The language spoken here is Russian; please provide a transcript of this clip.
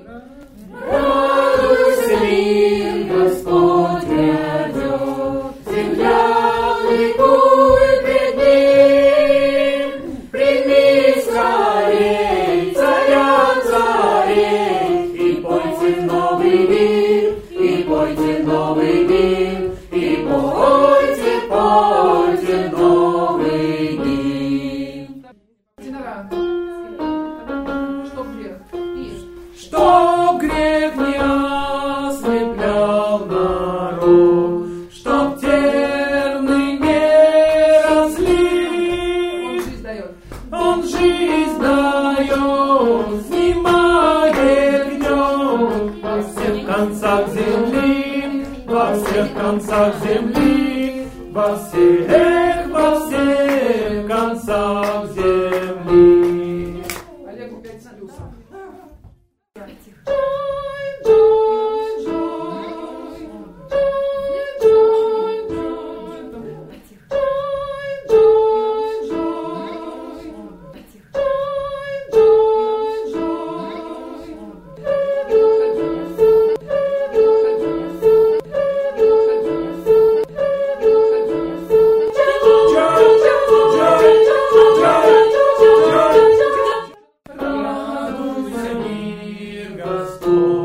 Радуйся, мир Господь грядет, земля ликует пред Ним. Прими царей, царя царей, и пойте в новый мир, и пойте в новый мир, и пойте, пойте в новый мир. Чтоб грех не ослеплял народ, чтоб терны не росли. Он жизнь дает, снимает гнет во всех концах земли, во всех концах земли, во всех концах земли. Олегу 5 с плюсом. Радуйся, мир Господь.